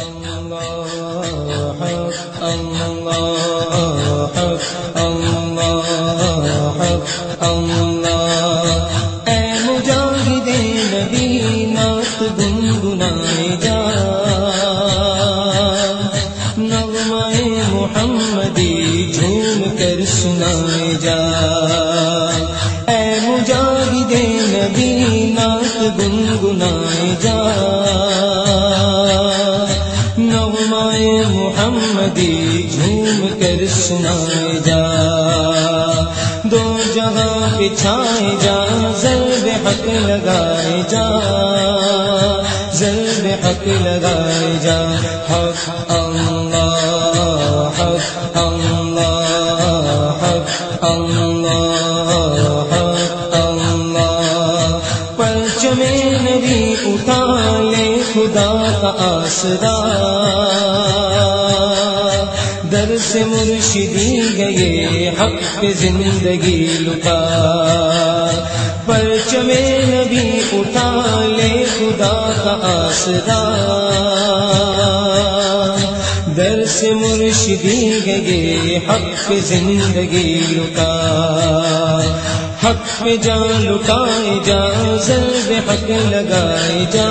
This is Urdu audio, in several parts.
اللہ حق اللہ حق اللہ حق اللہ اے مجاہد نبی نعت گنگنائے جا نغمہ محمدی جھوم کر سنائے جا اے مجاہد نبی نعت گنگنائے جا نغمہ محمدی جھوم کر سنائے جا دو جہاں پہ چھائے جا ضرب حق لگائے جا ضرب حق لگائے جا حق اللہ حق اللہ حق اللہ حق اللہ پرچم نبی اٹھا لے خدا کا آسرا در سے مرشدی گئے حق پہ زندگی لٹا پرچم نبی اٹھا لے خدا کا آسرا در سے مرشدی گئے حق پہ زندگی لٹا حق پہ جان لٹائے جا ضرب حق لگائے جا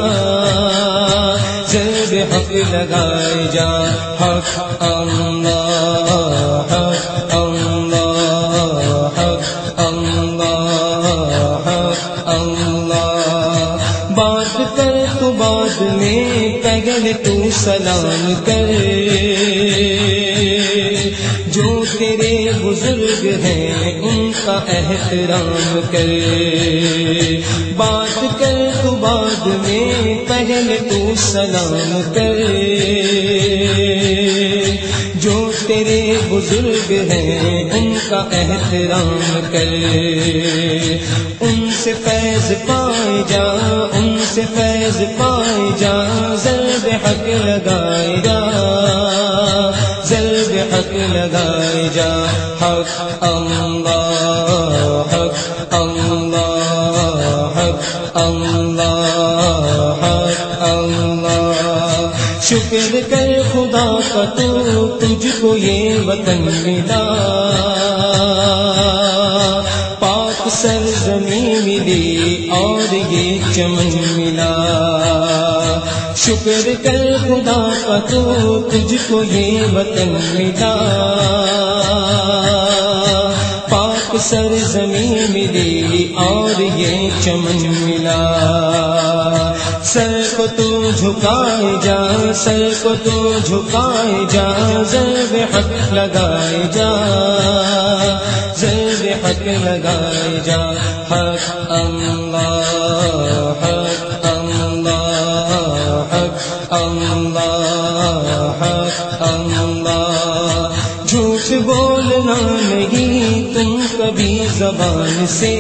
ضرب حق لگائے جا حق اللہ حق اللہ حق اللہ حق اللہ بات کر تو بعد میں پہلے تو سلام کر جو تیرے بزرگ ہیں ان کا احترام کر بات کر تو بعد میں پہلے تو سلام کر جو تیرے بزرگ ہیں ان کا احترام کر ان سے فیض پائے جا ان سے فیض پائے جا ضرب حق لگائے جا ضرب حق لگائے جا حق اللہ حق اللہ حق اللہ حق اللہ شکر کر خدا کا تو تجھ کو یہ وطن ملا پاک سرزمین ملی اور یہ چمن ملا شکر کر خدا کا تو تجھ کو یہ وطن ملا پاک سرزمین ملی اور یہ چمن ملا سر کو تو جھکائے جا سر کو تو جھکائے جا ضرب حق لگائے جا ضرب حق لگائے جا حق اللہ حق اللہ حق اللہ حق اللہ جھوٹ بولنا نہیں تم کبھی زبان سے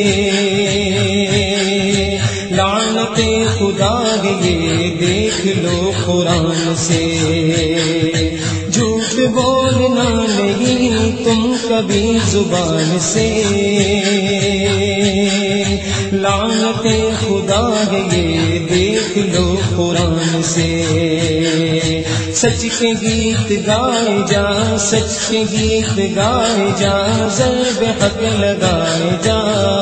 لعنت خدا یہ دیکھ لو قرآن سے جھوٹ بولنا نہیں تم کبھی زبان سے لعنت خدا یہ دیکھ لو قرآن سے سچ کے گیت گائے جا سچ کے گیت گائے جا ضرب حق لگائے جا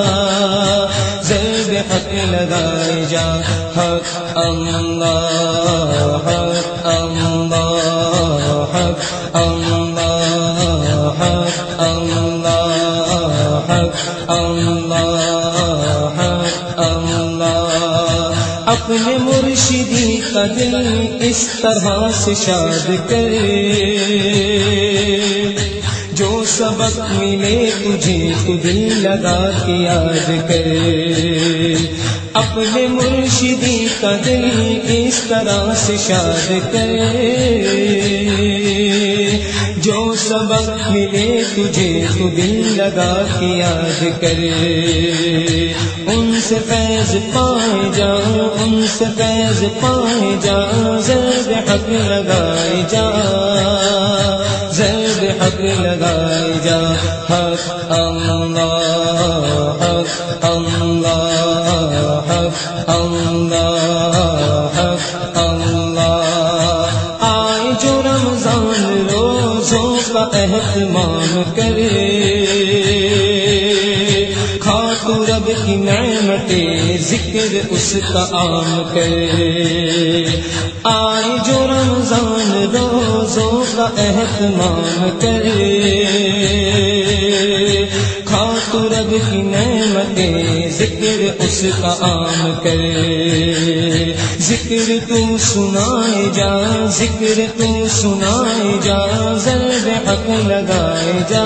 ضرب حق لگائے جا حق اللہ حق اللہ حق اللہ حق اللہ حق اللہ حق اللہ اپنے مرشدی کا دل اس طرح سے شاد کر جو سبق ملے تجھے تو دل لگا کے یاد کر اپنے مرشدی کا دل اس طرح سے شاد کر جو سبق ملے تجھے تو دل لگا کے یاد کر ان سے فیض پائے جا ان سے فیض پائے جا ضرب حق لگائے جا ضرب حق لگائے جا حق اللہ حق اللہ حق اللہ حق اللہ اہتمام کرے، کھا تو رب کی نعمتیں ذکر اس کا عام کرے، آئے جو رمضان روزوں کا اہتمام کرے، کھا تو رب کی نعمتیں ذکر اس کا عام کرے، ذکر تو سنائے جا، ذکر تو سنائے جا، ضرب حق لگائے جا،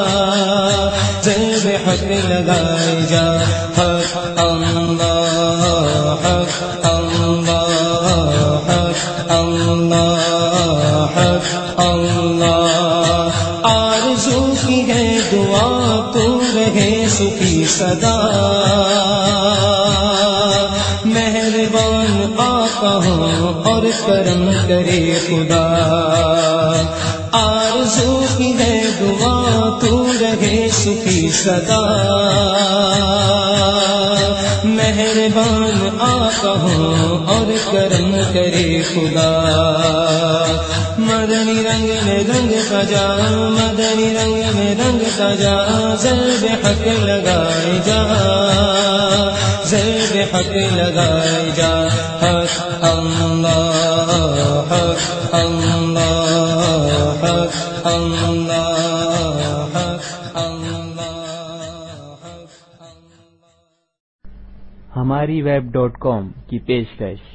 ضرب حق لگائے جا، حق اللہ، حق اللہ، حق اللہ، حق اللہ، آرزو کی ہے دعا تو رہے سخی صدا، مہربان آقا ہو اور کرم کرے خدا، آرزو کی ہے دعا تو رہے سخی صدا، مہربان آقا ہو اور کرم کرے خدا، مدنی رنگ میں رنگ سجا، مدنی رنگ میں رنگ سجا، ضرب حق لگائے جا، ضرب حق لگائے جا، حق اللہ، حق اللہ، حق اللہ، حق اللہ، حق اللہ۔ ہماری web.com کی پیشکش